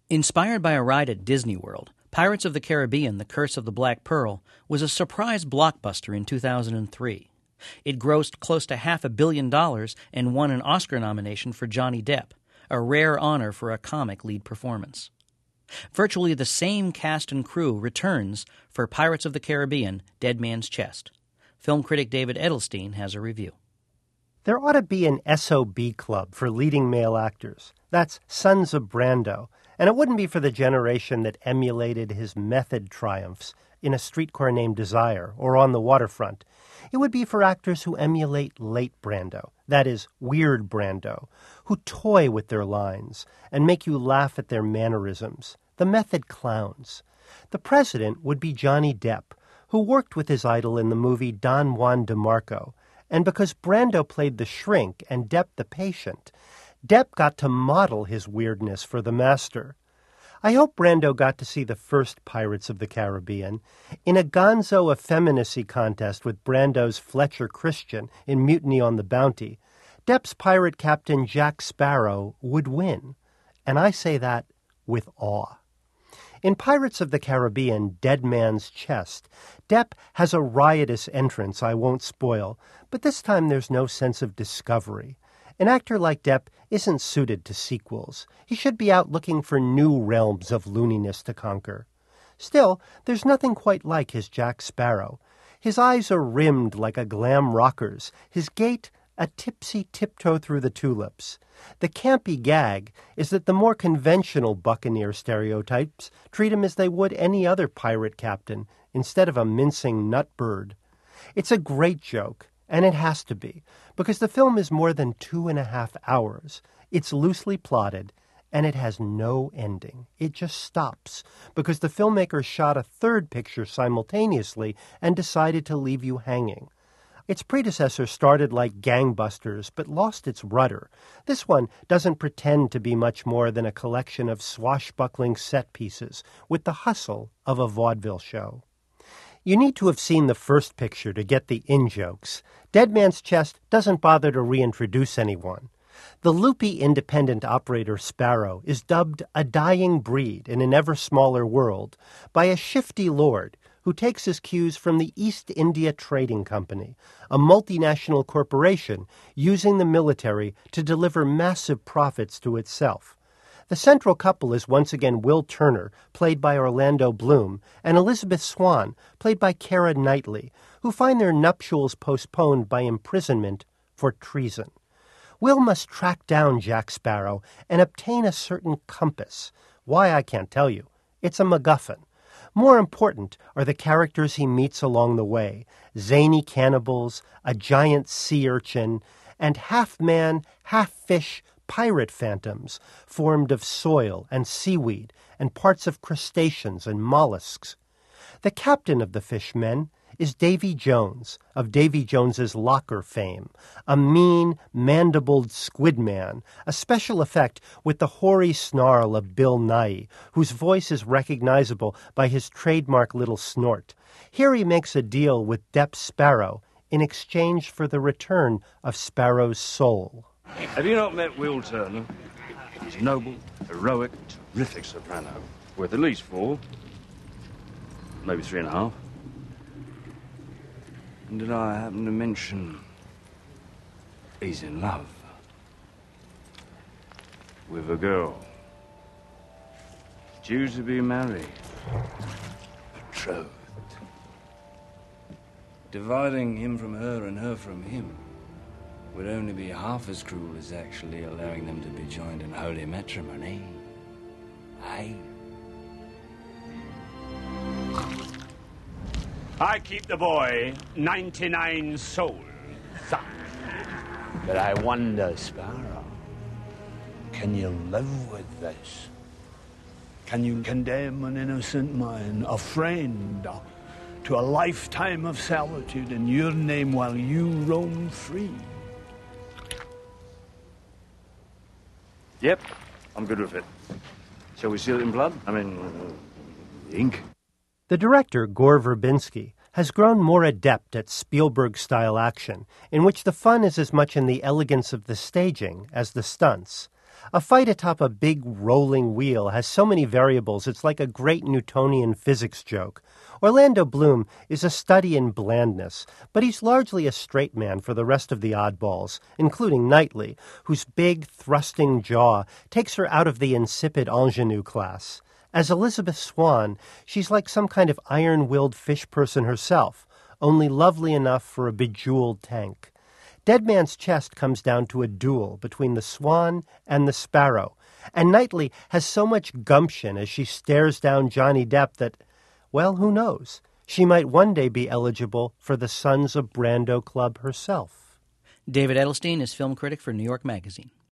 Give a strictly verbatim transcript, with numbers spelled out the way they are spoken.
Inspired by a ride at Disney World, Pirates of the Caribbean: The Curse of the Black Pearl was a surprise blockbuster in two thousand three. It grossed close to half a billion dollars and won an Oscar nomination for Johnny Depp, a rare honor for a comic lead performance. Virtually the same cast and crew returns for Pirates of the Caribbean: Dead Man's Chest. Film critic David Edelstein has a review. There ought to be an S O B club for leading male actors. That's Sons of Brando. And it wouldn't be for the generation that emulated his method triumphs in A Streetcar Named Desire or On the Waterfront. It would be for actors who emulate late Brando, that is, weird Brando, who toy with their lines and make you laugh at their mannerisms, the method clowns. The president would be Johnny Depp, who worked with his idol in the movie Don Juan DeMarco. And because Brando played the shrink and Depp the patient, Depp got to model his weirdness for the master. I hope Brando got to see the first Pirates of the Caribbean in a gonzo effeminacy contest with Brando's Fletcher Christian in Mutiny on the Bounty. Depp's pirate captain Jack Sparrow would win, and I say that with awe. In Pirates of the Caribbean: Dead Man's Chest, Depp has a riotous entrance I won't spoil, but this time there's no sense of discovery. An actor like Depp isn't suited to sequels. He should be out looking for new realms of looniness to conquer. Still, there's nothing quite like his Jack Sparrow. His eyes are rimmed like a glam rocker's, his gait a tipsy tiptoe through the tulips. The campy gag is that the more conventional buccaneer stereotypes treat him as they would any other pirate captain, instead of a mincing nutbird. It's a great joke, and it has to be, because the film is more than two and a half hours. It's loosely plotted, and it has no ending. It just stops, because the filmmaker shot a third picture simultaneously and decided to leave you hanging. Its predecessor started like gangbusters, but lost its rudder. This one doesn't pretend to be much more than a collection of swashbuckling set pieces with the hustle of a vaudeville show. You need to have seen the first picture to get the in-jokes. Dead Man's Chest doesn't bother to reintroduce anyone. The loopy independent operator Sparrow is dubbed a dying breed in an ever smaller world by a shifty lord who takes his cues from the East India Trading Company, a multinational corporation using the military to deliver massive profits to itself. The central couple is once again Will Turner, played by Orlando Bloom, and Elizabeth Swann, played by Keira Knightley, who find their nuptials postponed by imprisonment for treason. Will must track down Jack Sparrow and obtain a certain compass. Why, I can't tell you. It's a MacGuffin. More important are the characters he meets along the way, zany cannibals, a giant sea urchin, and half-man, half-fish pirate phantoms formed of soil and seaweed and parts of crustaceans and mollusks. The captain of the fishmen is Davy Jones, of Davy Jones's Locker fame, a mean, mandibled squid man, a special effect with the hoary snarl of Bill Nighy, whose voice is recognizable by his trademark little snort. Here he makes a deal with Depp Sparrow in exchange for the return of Sparrow's soul. Have you not met Will Turner? He's a noble, heroic, terrific soprano, worth at least four, maybe three and a half. And did I happen to mention he's in love with a girl, due to be married, betrothed. Dividing him from her and her from him would only be half as cruel as actually allowing them to be joined in holy matrimony. Aye. I keep the boy ninety-nine souls. But I wonder, Sparrow, can you live with this? Can you condemn an innocent man, a friend, to a lifetime of solitude in your name while you roam free? Yep, I'm good with it. Shall we seal it in blood? I mean, uh, ink? The director, Gore Verbinski, has grown more adept at Spielberg-style action, in which the fun is as much in the elegance of the staging as the stunts. A fight atop a big rolling wheel has so many variables it's like a great Newtonian physics joke. Orlando Bloom is a study in blandness, but he's largely a straight man for the rest of the oddballs, including Knightley, whose big, thrusting jaw takes her out of the insipid ingenue class. As Elizabeth Swann, she's like some kind of iron-willed fish person herself, only lovely enough for a bejeweled tank. Dead Man's Chest comes down to a duel between the Swan and the Sparrow, and Knightley has so much gumption as she stares down Johnny Depp that, well, who knows? She might one day be eligible for the Sons of Brando Club herself. David Edelstein is film critic for New York Magazine.